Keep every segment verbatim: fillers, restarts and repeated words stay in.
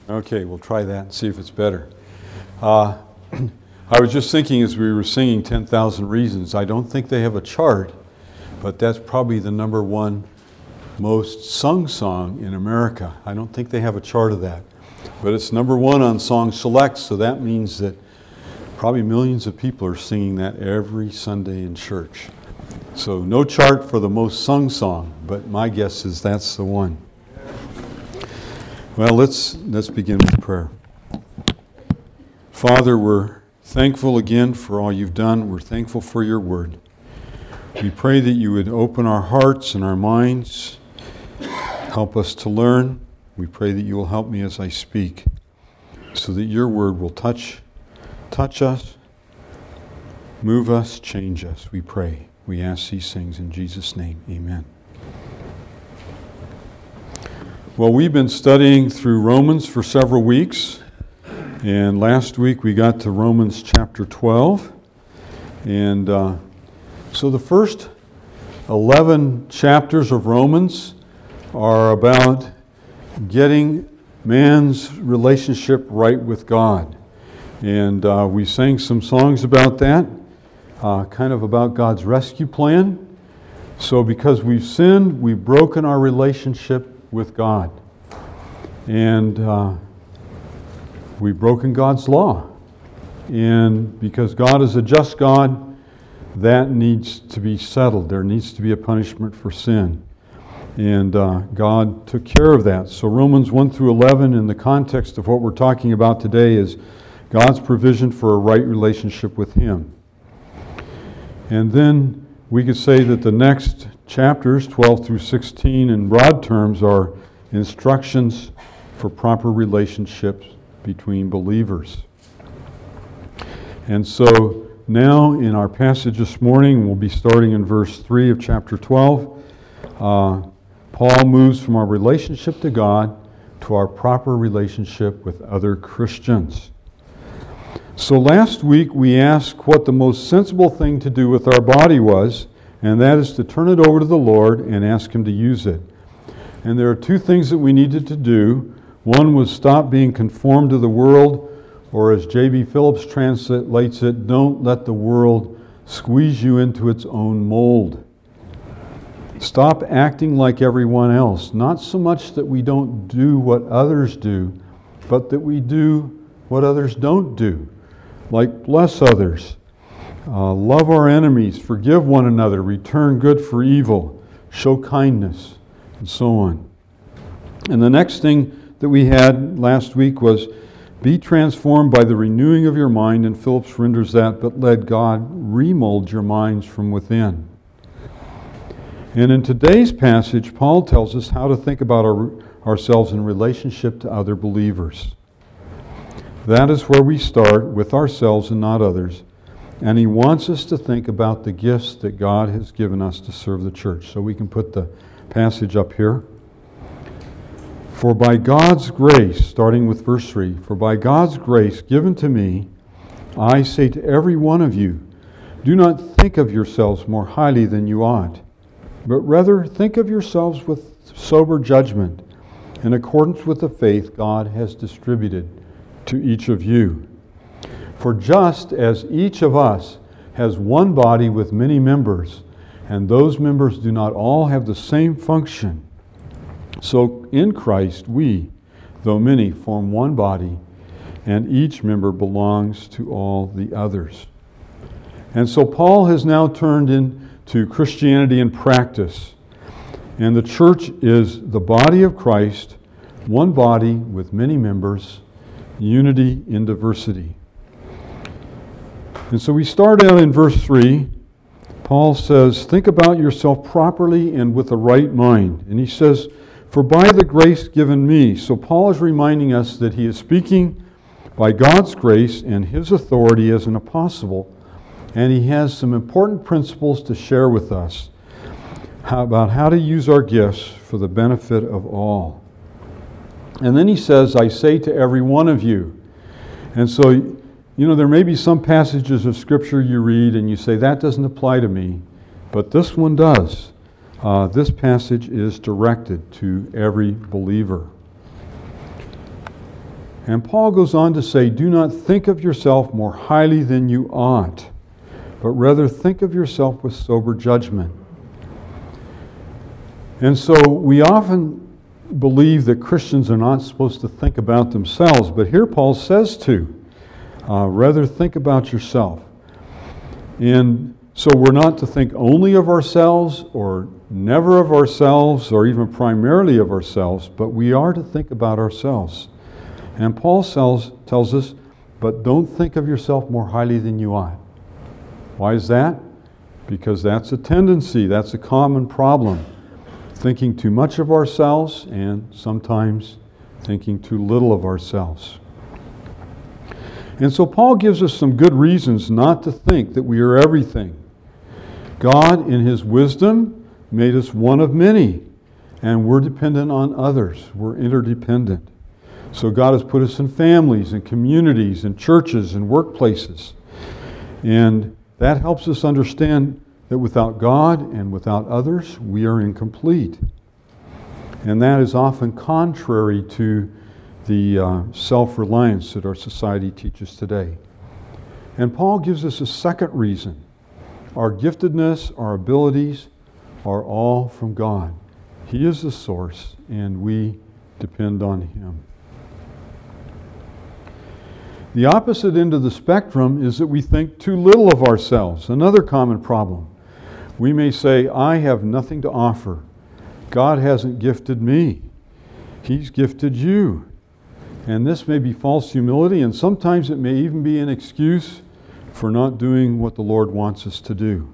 Okay, we'll try that and see if it's better. Uh, I was just thinking as we were singing ten thousand Reasons, I don't think they have a chart, but that's probably the number one most sung song in America. I don't think they have a chart of that. But it's number one on Song Select, so that means that probably millions of people are singing that every Sunday in church. So no chart for the most sung song, but my guess is that's the one. Well, let's let's begin with prayer. Father, we're thankful again for all you've done. We're thankful for your word. We pray that you would open our hearts and our minds, help us to learn. We pray that you will help me as I speak, so that your word will touch, touch us, move us, change us. We pray. We ask these things in Jesus' name. Amen. Well, we've been studying through Romans for several weeks, and last week we got to Romans chapter twelve. And uh, so the first eleven chapters of Romans are about getting man's relationship right with God. And uh, we sang some songs about that, uh, kind of about God's rescue plan. So because we've sinned, we've broken our relationship with God. And uh, we've broken God's law. And because God is a just God, that needs to be settled. There needs to be a punishment for sin. And uh, God took care of that. So Romans one through eleven, in the context of what we're talking about today, is God's provision for a right relationship with Him. And then we could say that the next chapters, twelve through sixteen, in broad terms, are instructions for proper relationships between believers. And so now in our passage this morning, we'll be starting in verse three of chapter twelve. Uh, Paul moves from our relationship to God to our proper relationship with other Christians. So last week we asked what the most sensible thing to do with our body was, and that is to turn it over to the Lord and ask Him to use it. And there are two things that we needed to do. One was stop being conformed to the world, or as J B Phillips translates it, don't let the world squeeze you into its own mold. Stop acting like everyone else. Not so much that we don't do what others do, but that we do what others don't do. Like bless others, uh, love our enemies, forgive one another, return good for evil, show kindness, and so on. And the next thing that we had last week was be transformed by the renewing of your mind, and Phillips renders that, but let God remold your minds from within. And in today's passage, Paul tells us how to think about our, ourselves in relationship to other believers. That is where we start, with ourselves and not others. And he wants us to think about the gifts that God has given us to serve the church. So we can put the passage up here. For by God's grace, starting with verse three, for by God's grace given to me, I say to every one of you, do not think of yourselves more highly than you ought, but rather think of yourselves with sober judgment, in accordance with the faith God has distributed to each of you. For just as each of us has one body with many members, and those members do not all have the same function, so in Christ we, though many, form one body, and each member belongs to all the others. And so Paul has now turned into Christianity in practice. And the church is the body of Christ, one body with many members, unity in diversity. And so we start out in verse three. Paul says, think about yourself properly and with the right mind. And he says, for by the grace given me. So Paul is reminding us that he is speaking by God's grace and his authority as an apostle. And he has some important principles to share with us how, about how to use our gifts for the benefit of all. And then he says, I say to every one of you. And so, you know, there may be some passages of Scripture you read and you say, that doesn't apply to me. But this one does. Uh, this passage is directed to every believer. And Paul goes on to say, do not think of yourself more highly than you ought, but rather think of yourself with sober judgment. And so we often believe that Christians are not supposed to think about themselves, but here Paul says to, uh, rather think about yourself. And so we're not to think only of ourselves or never of ourselves or even primarily of ourselves, but we are to think about ourselves. And Paul tells, tells us, but don't think of yourself more highly than you ought. Why is that? Because that's a tendency, that's a common problem. Thinking too much of ourselves and sometimes thinking too little of ourselves. And so Paul gives us some good reasons not to think that we are everything. God, in His wisdom, made us one of many, and we're dependent on others. We're interdependent. So God has put us in families and communities and churches and workplaces. And that helps us understand that without God and without others, we are incomplete. And that is often contrary to the uh, self-reliance that our society teaches today. And Paul gives us a second reason. Our giftedness, our abilities are all from God. He is the source, and we depend on Him. The opposite end of the spectrum is that we think too little of ourselves. Another common problem. We may say, I have nothing to offer. God hasn't gifted me. He's gifted you. And this may be false humility, and sometimes it may even be an excuse for not doing what the Lord wants us to do.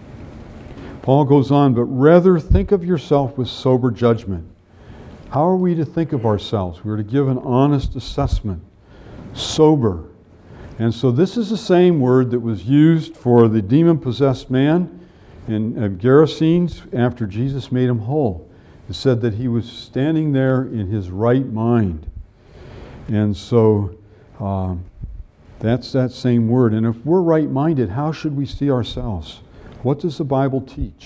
Paul goes on, but rather think of yourself with sober judgment. How are we to think of ourselves? We're to give an honest assessment. Sober. And so this is the same word that was used for the demon-possessed man in Gerasenes after Jesus made him whole. It said that he was standing there in his right mind. And so um, that's that same word. And if we're right-minded, how should we see ourselves? What does the Bible teach?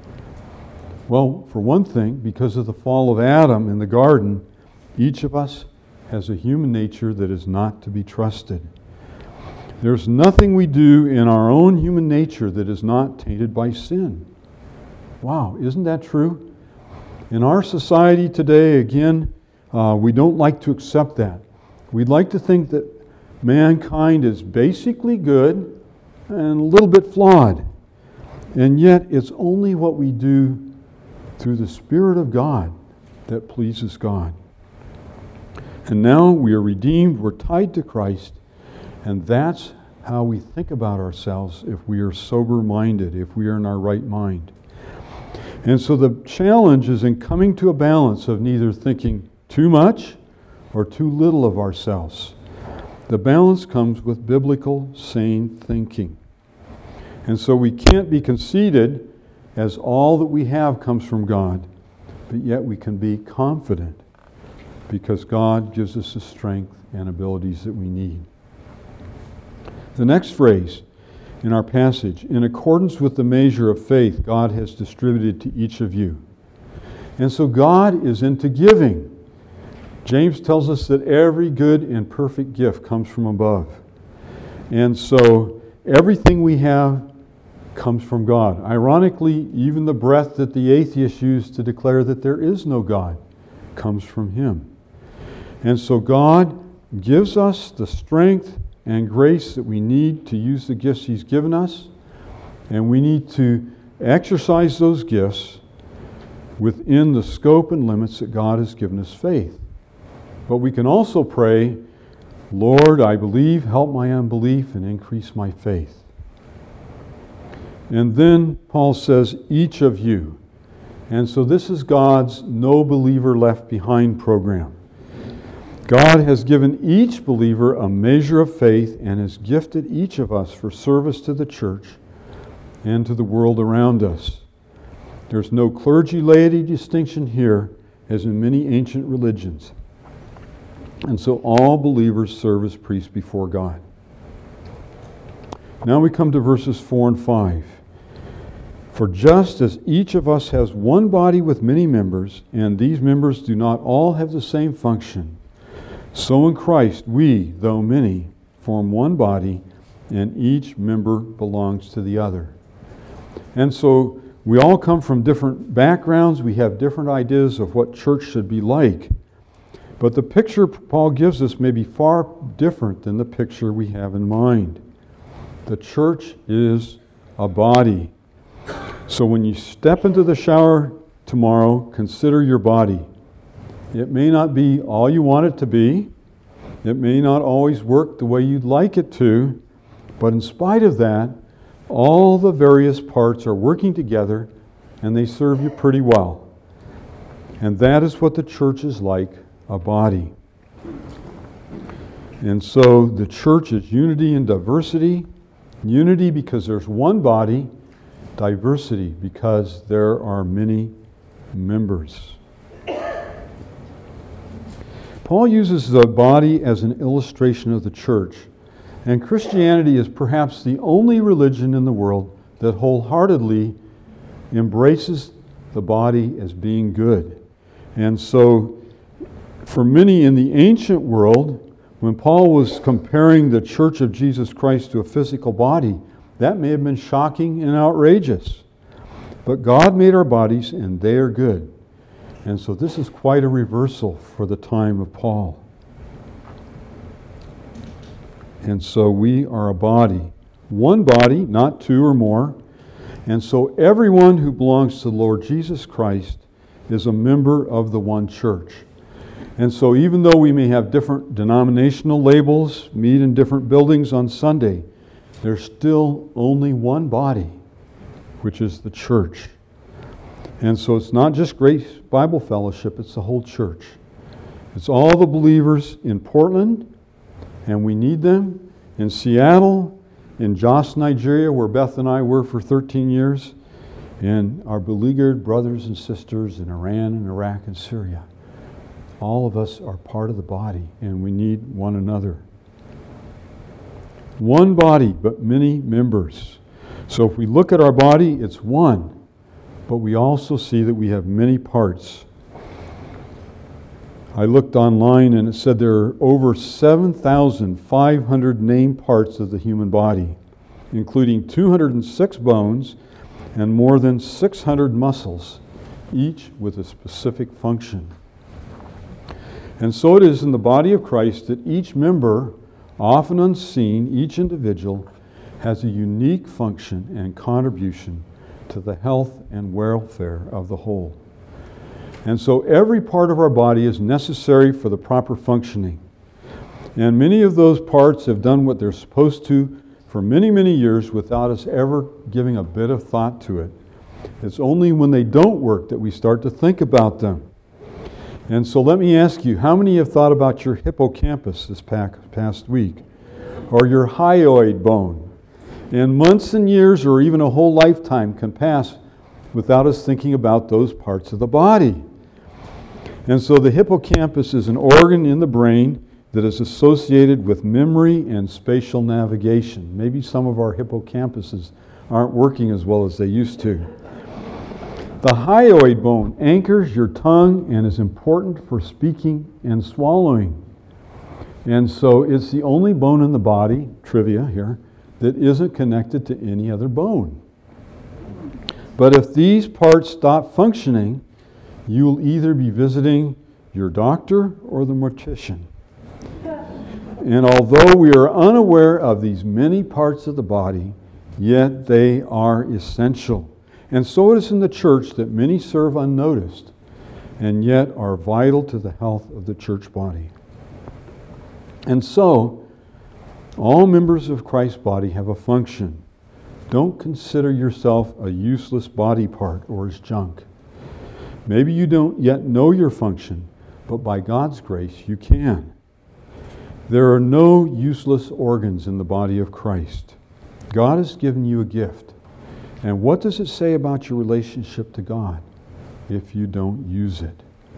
Well, for one thing, because of the fall of Adam in the garden, each of us has a human nature that is not to be trusted. There's nothing we do in our own human nature that is not tainted by sin. Wow, isn't that true? In our society today, again, uh, we don't like to accept that. We'd like to think that mankind is basically good and a little bit flawed. And yet, it's only what we do through the Spirit of God that pleases God. And now we are redeemed, we're tied to Christ, and that's how we think about ourselves if we are sober-minded, if we are in our right mind. And so the challenge is in coming to a balance of neither thinking too much or too little of ourselves. The balance comes with biblical, sane thinking. And so we can't be conceited as all that we have comes from God, but yet we can be confident because God gives us the strength and abilities that we need. The next phrase in our passage, in accordance with the measure of faith God has distributed to each of you. And so God is into giving. James tells us that every good and perfect gift comes from above. And so everything we have comes from God. Ironically, even the breath that the atheists use to declare that there is no God comes from Him. And so God gives us the strength and grace that we need to use the gifts He's given us, and we need to exercise those gifts within the scope and limits that God has given us faith. But we can also pray, Lord, I believe, help my unbelief and increase my faith. And then Paul says, each of you. And so this is God's no believer left behind program. God has given each believer a measure of faith and has gifted each of us for service to the church and to the world around us. There's no clergy-laity distinction here, as in many ancient religions. And so all believers serve as priests before God. Now we come to verses four and five. For just as each of us has one body with many members, and these members do not all have the same function, So in Christ, we, though many, form one body, and each member belongs to the other. And so we all come from different backgrounds. We have different ideas of what church should be like. But the picture Paul gives us may be far different than the picture we have in mind. The church is a body. So when you step into the shower tomorrow, consider your body. It may not be all you want it to be. It may not always work the way you'd like it to. But in spite of that, all the various parts are working together and they serve you pretty well. And that is what the church is like, a body. And so the church is unity and diversity. Unity because there's one body. Diversity because there are many members. Paul uses the body as an illustration of the church. And Christianity is perhaps the only religion in the world that wholeheartedly embraces the body as being good. And so, for many in the ancient world, when Paul was comparing the church of Jesus Christ to a physical body, that may have been shocking and outrageous. But God made our bodies, and they are good. And so this is quite a reversal for the time of Paul. And so we are a body. One body, not two or more. And so everyone who belongs to the Lord Jesus Christ is a member of the one church. And so even though we may have different denominational labels, meet in different buildings on Sunday, there's still only one body, which is the church. And so it's not just Grace Bible Fellowship, it's the whole church. It's all the believers in Portland, and we need them, in Seattle, in Jos, Nigeria, where Beth and I were for thirteen years, and our beleaguered brothers and sisters in Iran and Iraq and Syria. All of us are part of the body, and we need one another. One body, but many members. So if we look at our body, it's one. But we also see that we have many parts. I looked online and it said there are over seven thousand five hundred named parts of the human body, including two hundred six bones and more than six hundred muscles, each with a specific function. And so it is in the body of Christ that each member, often unseen, each individual, has a unique function and contribution to the health and welfare of the whole. And so every part of our body is necessary for the proper functioning. And many of those parts have done what they're supposed to for many, many years without us ever giving a bit of thought to it. It's only when they don't work that we start to think about them. And so let me ask you, how many have thought about your hippocampus this past week? Or your hyoid bone? And months and years or even a whole lifetime can pass without us thinking about those parts of the body. And so the hippocampus is an organ in the brain that is associated with memory and spatial navigation. Maybe some of our hippocampuses aren't working as well as they used to. The hyoid bone anchors your tongue and is important for speaking and swallowing. And so it's the only bone in the body, trivia here, that isn't connected to any other bone. But if these parts stop functioning, you will either be visiting your doctor or the mortician. And although we are unaware of these many parts of the body, yet they are essential. And so it is in the church that many serve unnoticed, and yet are vital to the health of the church body. And so, all members of Christ's body have a function. Don't consider yourself a useless body part or as junk. Maybe you don't yet know your function, but by God's grace you can. There are no useless organs in the body of Christ. God has given you a gift. And what does it say about your relationship to God if you don't use it?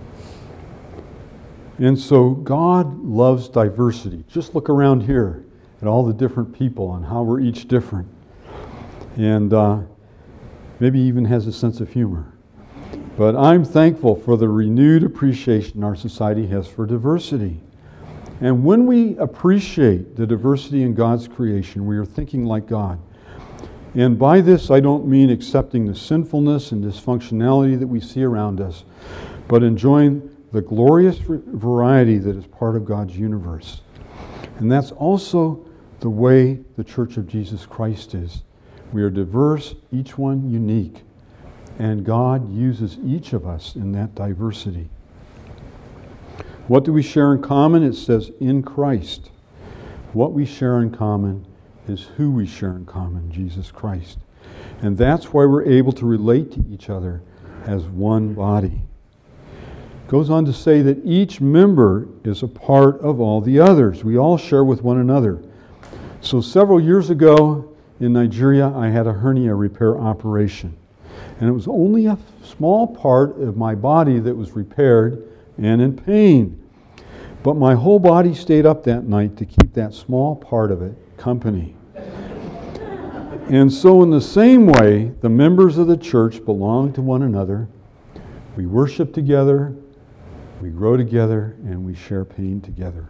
And so God loves diversity. Just look around here at all the different people and how we're each different. And uh, maybe even has a sense of humor. But I'm thankful for the renewed appreciation our society has for diversity. And when we appreciate the diversity in God's creation, we are thinking like God. And by this, I don't mean accepting the sinfulness and dysfunctionality that we see around us, but enjoying the glorious variety that is part of God's universe. And that's also the way the Church of Jesus Christ is. We are diverse, each one unique, and God uses each of us in that diversity. What do we share in common? It says, in Christ. What we share in common is who we share in common, Jesus Christ. And that's why we're able to relate to each other as one body. It goes on to say that each member is a part of all the others. We all share with one another. So several years ago in Nigeria, I had a hernia repair operation. And it was only a small part of my body that was repaired and in pain. But my whole body stayed up that night to keep that small part of it company. And so in the same way, the members of the church belong to one another. We worship together, we grow together, and we share pain together.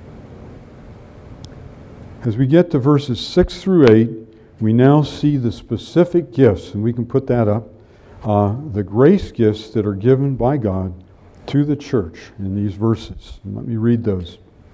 As we get to verses six through eight, we now see the specific gifts, and we can put that up, uh, the grace gifts that are given by God to the church in these verses. And let me read those.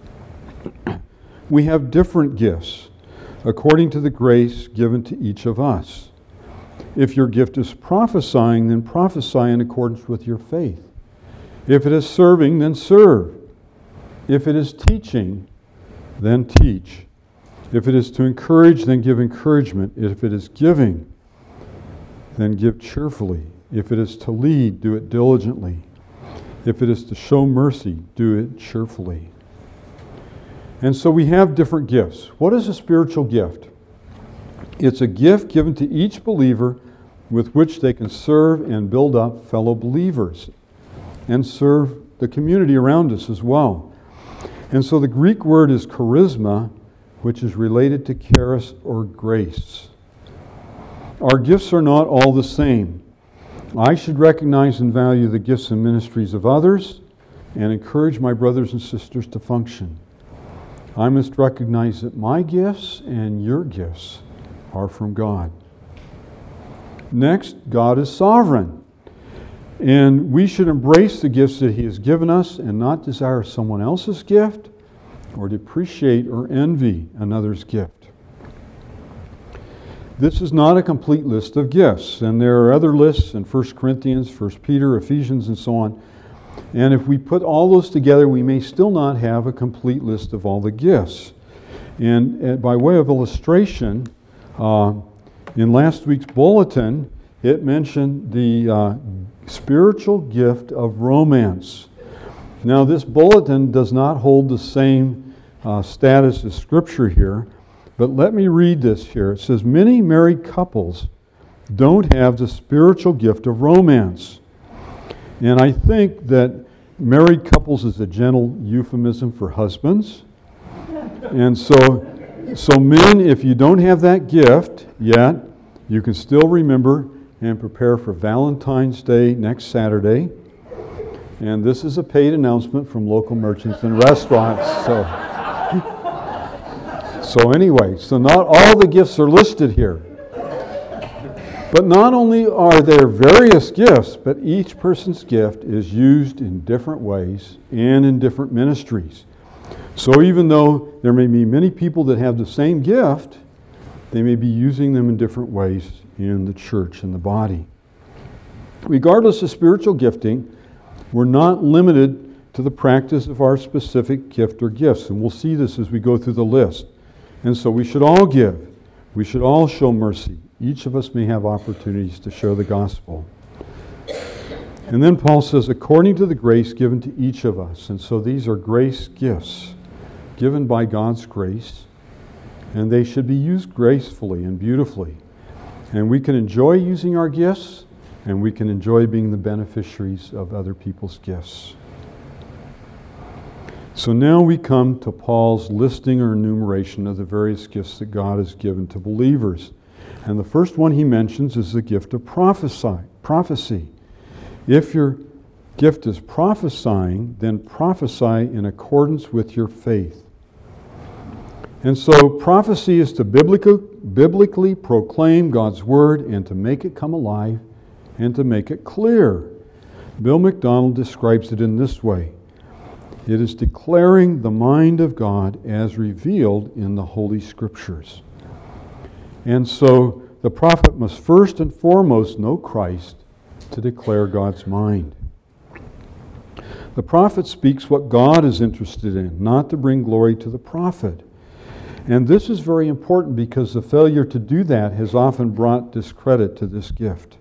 We have different gifts according to the grace given to each of us. If your gift is prophesying, then prophesy in accordance with your faith. If it is serving, then serve. If it is teaching, then teach. If it is to encourage, then give encouragement. If it is giving, then give cheerfully. If it is to lead, do it diligently. If it is to show mercy, do it cheerfully. And so we have different gifts. What is a spiritual gift? It's a gift given to each believer with which they can serve and build up fellow believers and serve the community around us as well. And so the Greek word is charisma, which is related to charis or grace. Our gifts are not all the same. I should recognize and value the gifts and ministries of others and encourage my brothers and sisters to function. I must recognize that my gifts and your gifts are from God. Next, God is sovereign. And we should embrace the gifts that He has given us and not desire someone else's gift or depreciate or envy another's gift. This is not a complete list of gifts, and there are other lists in First Corinthians, First Peter, Ephesians, and so on. And if we put all those together, we may still not have a complete list of all the gifts. And, and by way of illustration, uh, in last week's bulletin, it mentioned the uh, spiritual gift of romance. Now, this bulletin does not hold the same uh, status as Scripture here, but let me read this here. It says, many married couples don't have the spiritual gift of romance. And I think that married couples is a gentle euphemism for husbands. And so, so men, if you don't have that gift yet, you can still remember and prepare for Valentine's Day next Saturday. And this is a paid announcement from local merchants and restaurants. So, so anyway, so not all the gifts are listed here. But not only are there various gifts, but each person's gift is used in different ways and in different ministries. So even though there may be many people that have the same gift, they may be using them in different ways in the church and the body. Regardless of spiritual gifting, we're not limited to the practice of our specific gift or gifts. And we'll see this as we go through the list. And so we should all give. We should all show mercy. Each of us may have opportunities to share the gospel. And then Paul says, according to the grace given to each of us. And so these are grace gifts given by God's grace. And they should be used gracefully and beautifully. And we can enjoy using our gifts, and we can enjoy being the beneficiaries of other people's gifts. So now we come to Paul's listing or enumeration of the various gifts that God has given to believers. And the first one he mentions is the gift of prophesy, prophecy. If your gift is prophesying, then prophesy in accordance with your faith. And so prophecy is to biblical, biblically proclaim God's word and to make it come alive and to make it clear. Bill McDonald describes it in this way. It is declaring the mind of God as revealed in the Holy Scriptures. And so the prophet must first and foremost know Christ to declare God's mind. The prophet speaks what God is interested in, not to bring glory to the prophet. And this is very important because the failure to do that has often brought discredit to this gift.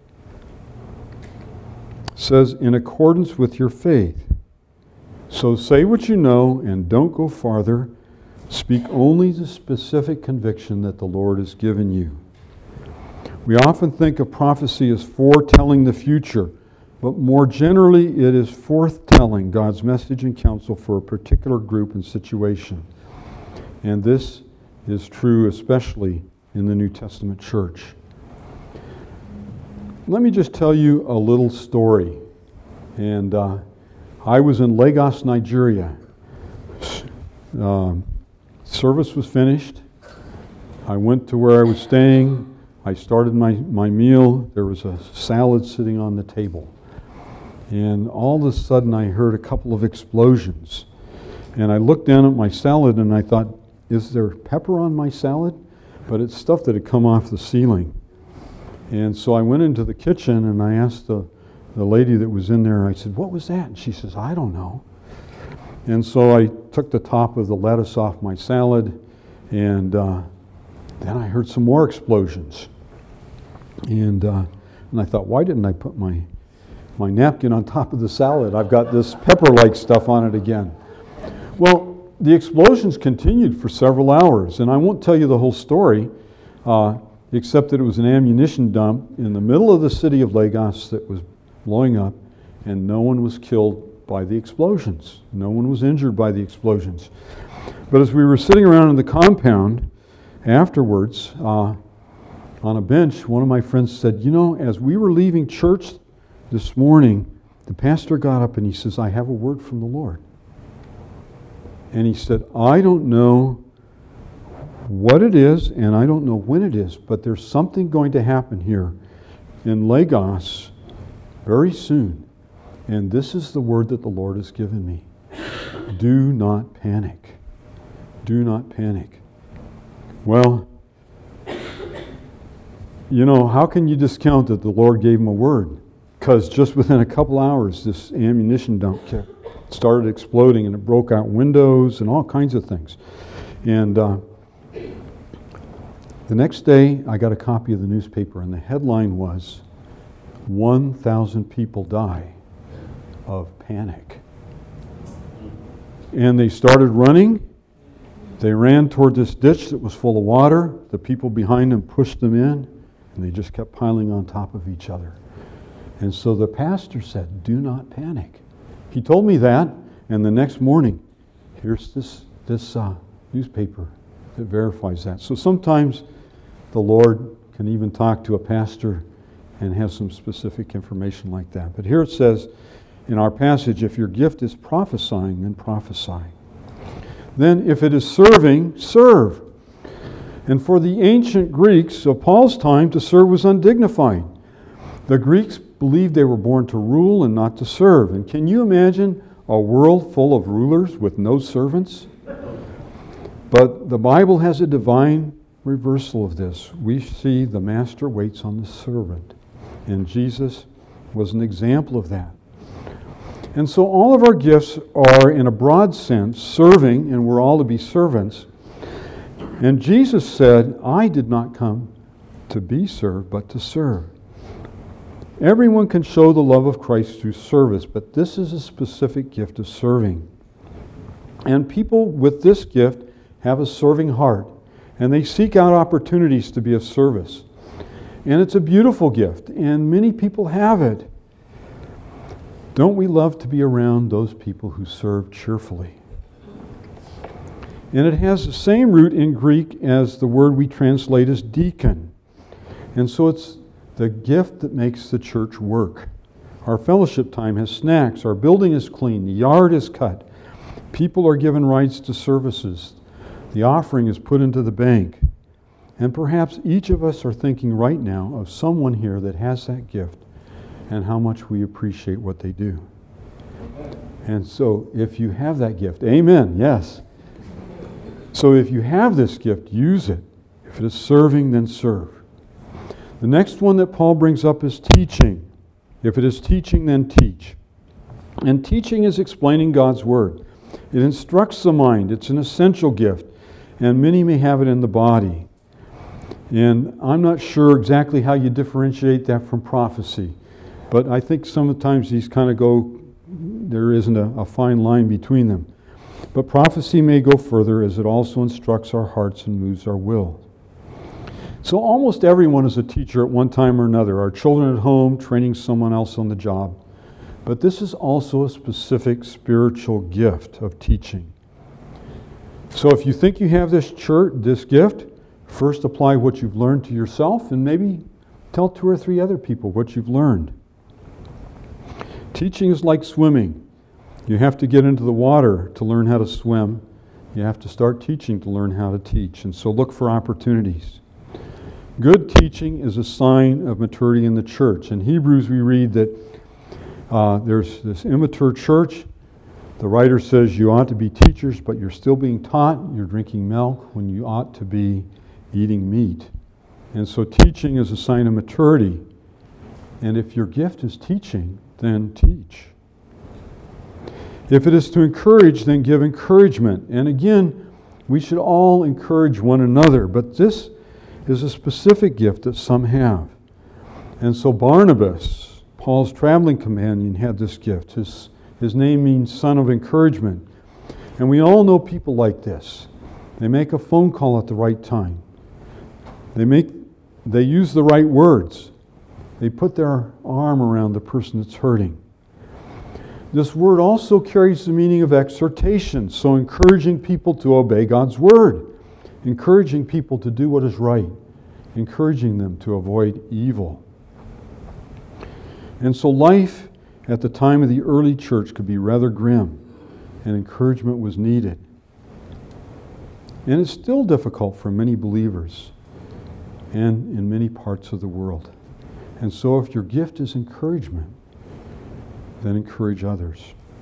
It says, in accordance with your faith. So say what you know and don't go farther. Speak only the specific conviction that the Lord has given you. We often think of prophecy as foretelling the future, but more generally it is forthtelling God's message and counsel for a particular group and situation. And this is true especially in the New Testament church. Let me just tell you a little story. And uh, I was in Lagos, Nigeria. Um, service was finished. I went to where I was staying. I started my, my meal. There was a salad sitting on the table. And all of a sudden I heard a couple of explosions. And I looked down at my salad and I thought, is there pepper on my salad? But it's stuff that had come off the ceiling. And so I went into the kitchen and I asked the, the lady that was in there, I said, what was that? And she says, I don't know. And so I took the top of the lettuce off my salad, and uh, then I heard some more explosions. And uh, and I thought, why didn't I put my my napkin on top of the salad? I've got this pepper-like stuff on it again. Well, the explosions continued for several hours, and I won't tell you the whole story, uh, except that it was an ammunition dump in the middle of the city of Lagos that was blowing up, and no one was killed by the explosions. No one was injured by the explosions. But as we were sitting around in the compound afterwards, uh, on a bench, one of my friends said, you know, as we were leaving church this morning, the pastor got up and he says, I have a word from the Lord. And he said, I don't know what it is and I don't know when it is, but there's something going to happen here in Lagos very soon. And this is the word that the Lord has given me. Do not panic. Do not panic. Well, you know, how can you discount that the Lord gave him a word? Because just within a couple hours, this ammunition dump kept, started exploding and it broke out windows and all kinds of things. And uh, the next day, I got a copy of the newspaper and the headline was, one thousand people die of panic. And they started running. They ran toward this ditch that was full of water. The people behind them pushed them in, and they just kept piling on top of each other. And so the pastor said, do not panic. He told me that, and the next morning, here's this, this uh, newspaper that verifies that. So sometimes the Lord can even talk to a pastor and have some specific information like that. But here it says, in our passage, if your gift is prophesying, then prophesy. Then if it is serving, serve. And for the ancient Greeks of Paul's time, to serve was undignified. The Greeks believed they were born to rule and not to serve. And can you imagine a world full of rulers with no servants? But the Bible has a divine reversal of this. We see the master waits on the servant. And Jesus was an example of that. And so all of our gifts are, in a broad sense, serving, and we're all to be servants. And Jesus said, I did not come to be served, but to serve. Everyone can show the love of Christ through service, but this is a specific gift of serving. And people with this gift have a serving heart, and they seek out opportunities to be of service. And it's a beautiful gift, and many people have it. Don't we love to be around those people who serve cheerfully? And it has the same root in Greek as the word we translate as deacon. And so it's the gift that makes the church work. Our fellowship time has snacks. Our building is clean. The yard is cut. People are given rights to services. The offering is put into the bank. And perhaps each of us are thinking right now of someone here that has that gift and how much we appreciate what they do. And so if you have that gift, amen, yes. So if you have this gift, use it. If it is serving, then serve. The next one that Paul brings up is teaching. If it is teaching, then teach. And teaching is explaining God's Word. It instructs the mind. It's an essential gift. And many may have it in the body. And I'm not sure exactly how you differentiate that from prophecy. But I think sometimes these kind of go, there isn't a, a fine line between them. But prophecy may go further as it also instructs our hearts and moves our will. So almost everyone is a teacher at one time or another. Our children at home, training someone else on the job. But this is also a specific spiritual gift of teaching. So if you think you have this church, this gift, first apply what you've learned to yourself and maybe tell two or three other people what you've learned. Teaching is like swimming. You have to get into the water to learn how to swim. You have to start teaching to learn how to teach. And so look for opportunities. Good teaching is a sign of maturity in the church. In Hebrews we read that uh, there's this immature church. The writer says you ought to be teachers, but you're still being taught. You're drinking milk when you ought to be eating meat. And so teaching is a sign of maturity. And if your gift is teaching, then teach. If it is to encourage, then give encouragement. And again, we should all encourage one another, but this is a specific gift that some have. And so Barnabas, Paul's traveling companion, had this gift. His, his name means son of encouragement. And we all know people like this. They make a phone call at the right time. They make, they use the right words. They put their arm around the person that's hurting. This word also carries the meaning of exhortation, so encouraging people to obey God's word. Encouraging people to do what is right, encouraging them to avoid evil. And so life at the time of the early church could be rather grim, and encouragement was needed. And it's still difficult for many believers and in many parts of the world. And so if your gift is encouragement, then encourage others.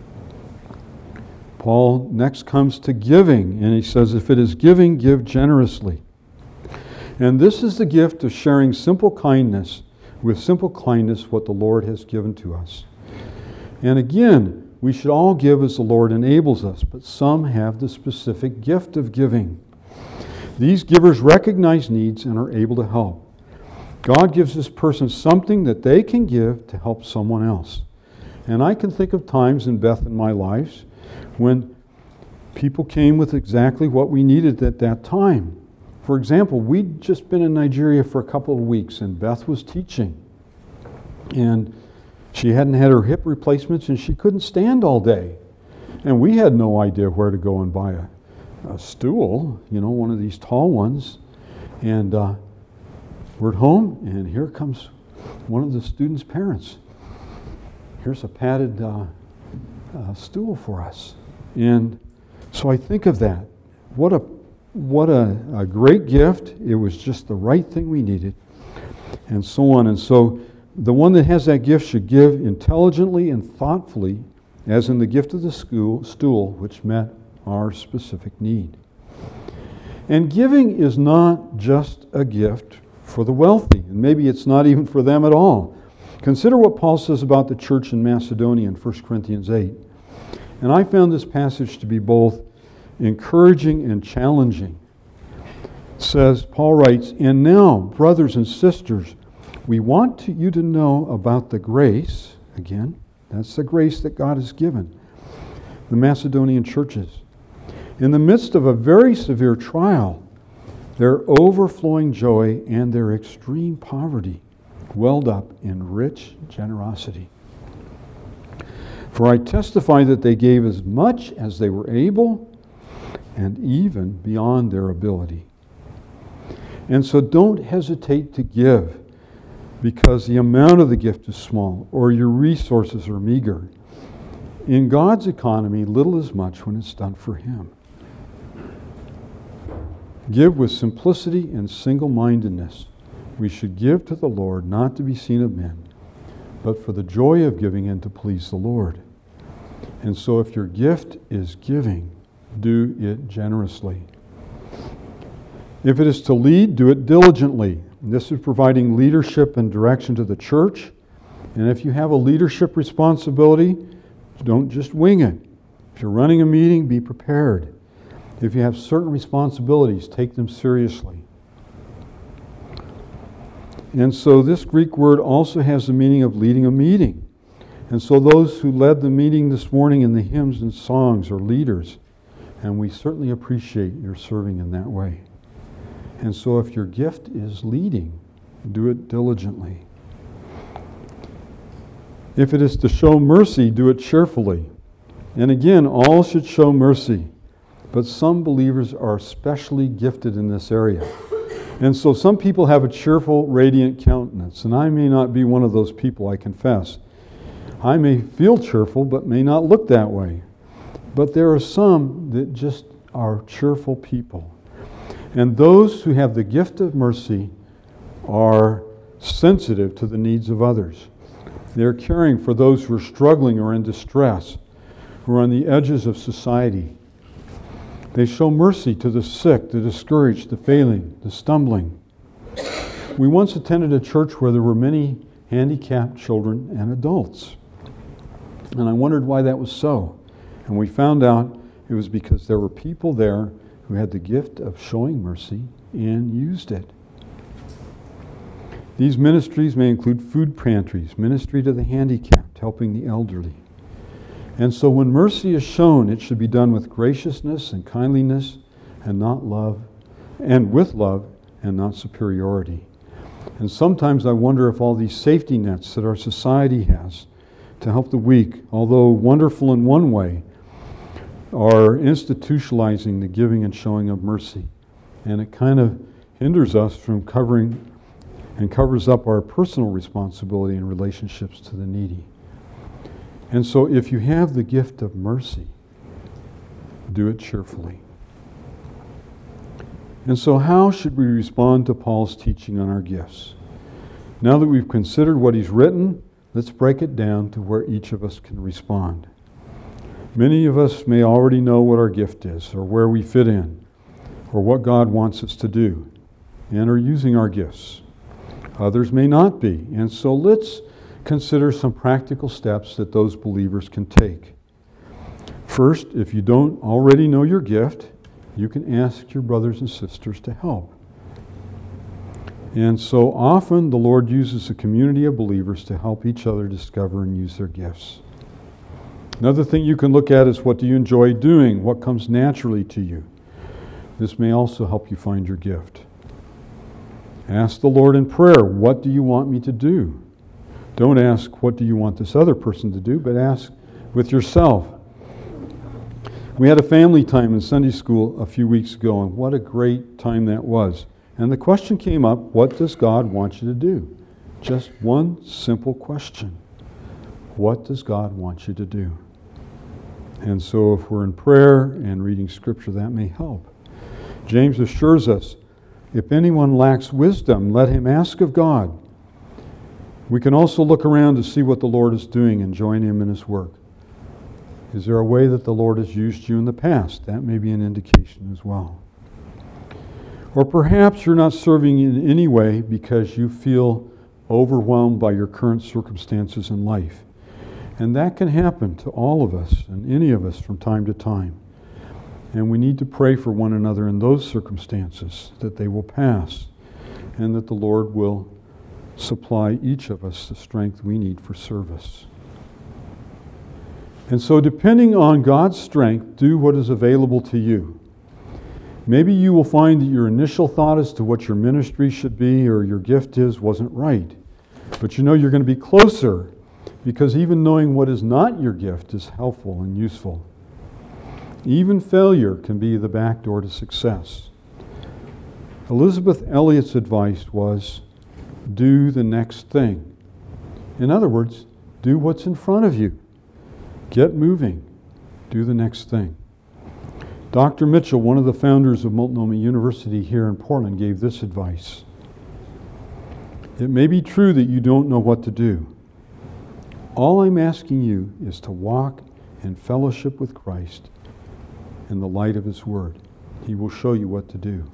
Paul next comes to giving, and he says, if it is giving, give generously. And this is the gift of sharing simple kindness, with simple kindness what the Lord has given to us. And again, we should all give as the Lord enables us, but some have the specific gift of giving. These givers recognize needs and are able to help. God gives this person something that they can give to help someone else. And I can think of times in Beth and my lives when people came with exactly what we needed at that time. For example, we'd just been in Nigeria for a couple of weeks and Beth was teaching. And she hadn't had her hip replacements and she couldn't stand all day. And we had no idea where to go and buy a, a stool, you know, one of these tall ones. And uh, we're at home and here comes one of the students' parents. Here's a padded uh, uh, stool for us. And so I think of that. What a what a, a great gift. It was just the right thing we needed. And so on. And so the one that has that gift should give intelligently and thoughtfully, as in the gift of the school, stool, which met our specific need. And giving is not just a gift for the wealthy. And maybe it's not even for them at all. Consider what Paul says about the church in Macedonia in First Corinthians eight. And I found this passage to be both encouraging and challenging. It says, Paul writes, and now, brothers and sisters, we want to, you to know about the grace, again, that's the grace that God has given the Macedonian churches. In the midst of a very severe trial, their overflowing joy and their extreme poverty welled up in rich generosity. For I testify that they gave as much as they were able and even beyond their ability. And so don't hesitate to give. because the amount of the gift is small or your resources are meager. In God's economy, little is much when it's done for Him. Give with simplicity and single-mindedness. We should give to the Lord, not to be seen of men, but for the joy of giving and to please the Lord. And so if your gift is giving, do it generously. If it is to lead, do it diligently. This is providing leadership and direction to the church. And if you have a leadership responsibility, don't just wing it. If you're running a meeting, be prepared. If you have certain responsibilities, take them seriously. And so this Greek word also has the meaning of leading a meeting. And so those who led the meeting this morning in the hymns and songs are leaders. And we certainly appreciate your serving in that way. And so if your gift is leading, do it diligently. If it is to show mercy, do it cheerfully. And again, all should show mercy. But some believers are especially gifted in this area. And so some people have a cheerful, radiant countenance. And I may not be one of those people, I confess. I may feel cheerful, but may not look that way. But there are some that just are cheerful people. And those who have the gift of mercy are sensitive to the needs of others. They're caring for those who are struggling or in distress, who are on the edges of society. They show mercy to the sick, the discouraged, the failing, the stumbling. We once attended a church where there were many handicapped children and adults. And I wondered why that was so. And we found out it was because there were people there who had the gift of showing mercy and used it. These ministries may include food pantries, ministry to the handicapped, helping the elderly. And so when mercy is shown, it should be done with graciousness and kindliness and not love, and with love and not superiority. And sometimes I wonder if all these safety nets that our society has to help the weak, although wonderful in one way, are institutionalizing the giving and showing of mercy. And it kind of hinders us from covering and covers up our personal responsibility in relationships to the needy. And so if you have the gift of mercy, do it cheerfully. And so how should we respond to Paul's teaching on our gifts? Now that we've considered what he's written, let's break it down to where each of us can respond. Many of us may already know what our gift is, or where we fit in, or what God wants us to do, and are using our gifts. Others may not be, and so let's consider some practical steps that those believers can take. First, if you don't already know your gift, you can ask your brothers and sisters to help. And so often the Lord uses a community of believers to help each other discover and use their gifts. Another thing you can look at is, what do you enjoy doing? What comes naturally to you? This may also help you find your gift. Ask the Lord in prayer, what do you want me to do? Don't ask, what do you want this other person to do? But ask with yourself. We had a family time in Sunday school a few weeks ago, and what a great time that was. And the question came up, what does God want you to do? Just one simple question. What does God want you to do? And so if we're in prayer and reading Scripture, that may help. James assures us, if anyone lacks wisdom, let him ask of God. We can also look around to see what the Lord is doing and join Him in His work. Is there a way that the Lord has used you in the past? That may be an indication as well. Or perhaps you're not serving in any way because you feel overwhelmed by your current circumstances in life. And that can happen to all of us and any of us from time to time. And we need to pray for one another in those circumstances, that they will pass, and that the Lord will supply each of us the strength we need for service. And so, depending on God's strength, do what is available to you. Maybe you will find that your initial thought as to what your ministry should be or your gift is wasn't right. But you know you're going to be closer, because even knowing what is not your gift is helpful and useful. Even failure can be the back door to success. Elizabeth Elliot's advice was, do the next thing. In other words, do what's in front of you. Get moving. Do the next thing. Doctor Mitchell, one of the founders of Multnomah University here in Portland, gave this advice. It may be true that you don't know what to do. All I'm asking you is to walk in fellowship with Christ in the light of His Word. He will show you what to do.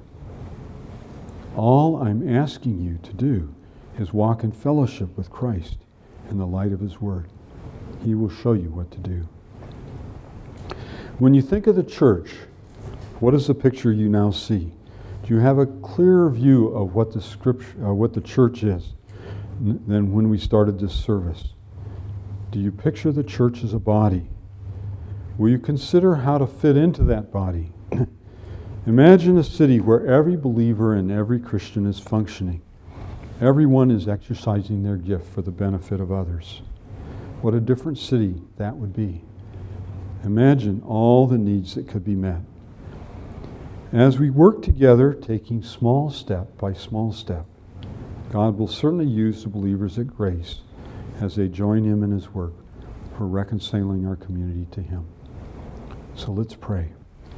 All I'm asking you to do is walk in fellowship with Christ in the light of His Word. He will show you what to do. When you think of the church, what is the picture you now see? Do you have a clearer view of what the scripture, uh, what the church is n- than when we started this service? Do you picture the church as a body? Will you consider how to fit into that body? Imagine a city where every believer and every Christian is functioning. Everyone is exercising their gift for the benefit of others. What a different city that would be. Imagine all the needs that could be met. As we work together, taking small step by small step, God will certainly use the believers at Grace as they join Him in His work for reconciling our community to Him. So let's pray.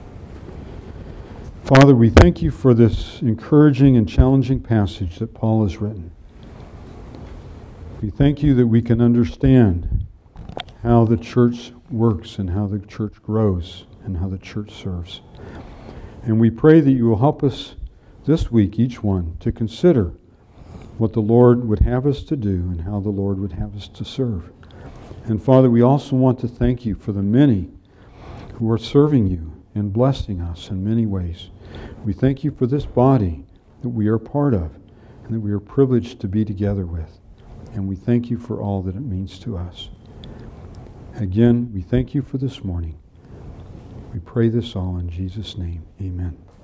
Father, we thank You for this encouraging and challenging passage that Paul has written. We thank You that we can understand how the church works and how the church grows and how the church serves. And we pray that You will help us this week, each one, to consider what the Lord would have us to do and how the Lord would have us to serve. And Father, we also want to thank You for the many who are serving You and blessing us in many ways. We thank You for this body that we are part of and that we are privileged to be together with. And we thank You for all that it means to us. Again, we thank You for this morning. We pray this all in Jesus' name. Amen.